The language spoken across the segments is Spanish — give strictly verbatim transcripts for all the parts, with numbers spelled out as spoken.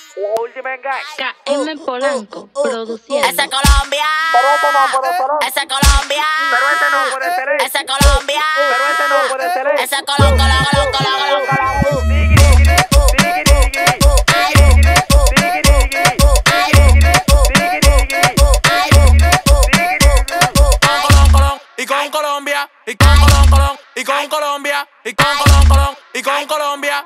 La última engaña. K M Polanco, produciendo. Ese Colombia. Pero ese no puede ser él. Ese Colombia. Pero ese no puede ser él. Ese Colombia. Pero ese no puede ser él. Ese Colón, Colón, Colón, Colón, Colón. Y con Colombia, y con Colón, Colón, y con Colombia, y con Colón, Colón, y con Colombia.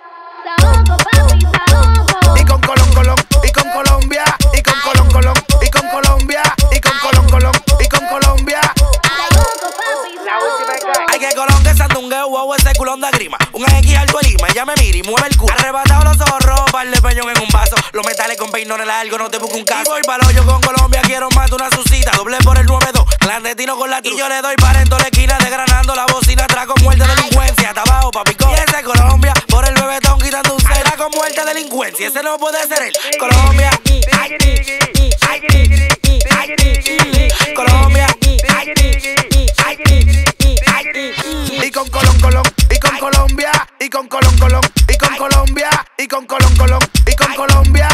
Y con Colón, Colón, y con Colombia, y con Colón, Colón, y con Colombia, y con Colón, Colón, y con Colombia. La última engaña. Ay, que Colón que sandungueo, wow, ese culón de grima. Un eje alto de Lima, ella me mira y mueve el culo. Arrebatado los ojos rojos, par de peñón en un vaso. Los metales con peinones largos, no te busco un caso. Voy pa'l hoyo con Colombia, quiero más de una suscita. Doble por el nueve dos, clandestino con la truca. Y yo le doy para en toda la esquina, desgranando la bocina. Trago muerte, delincuencia, hasta abajo, papicón. Y ese Colombia, por el bebetón quitando un cel. Trago muerte, delincuencia, ese no puede ser él. Colombia, ay, ay, Colombia, y con Colón, Colón, y con Colombia, y con Colón, Colón, y con Colombia, y con Colón, Colón, y con Colombia.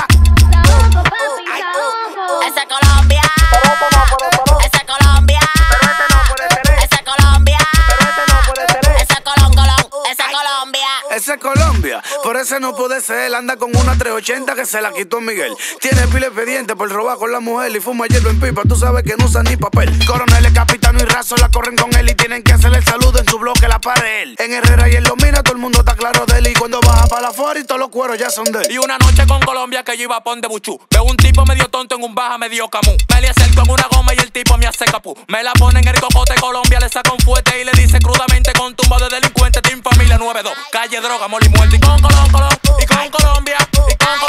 Ese Colombia. Pero ese no puede ser él. Ese Colombia. Pero ese no puede ser él. Ese Colombia. Pero ese no puede ser él. Ese Colón, Colón. Ese Colombia. Ese es Colombia, por ese no puede ser. Él anda con una trescientos ochenta que se la quitó Miguel. Tiene pile expediente por robar con la mujer y fuma hierba en pipa. Tú sabes que no usa ni papel. Coroneles, capitano y raso la corren con él y tienen que hacerle el saludo en su bloque la pared él. En Herrera y él lo mira, todo el mundo está claro de él. Y cuando baja para la fuera y todos los cueros ya son de él. Y una noche con Colombia que yo iba a pon de buchú. Veo un tipo medio tonto en un baja medio camú. Me le acerco en una goma y el tipo me hace capú. Me la pone en el cocote Colombia, le saca un fuete y le dice crudamente con tumba de delincuente. Team Familia nueve dos, calle droga, moli muerte. Y con Colón, Colón, y con Colombia, y con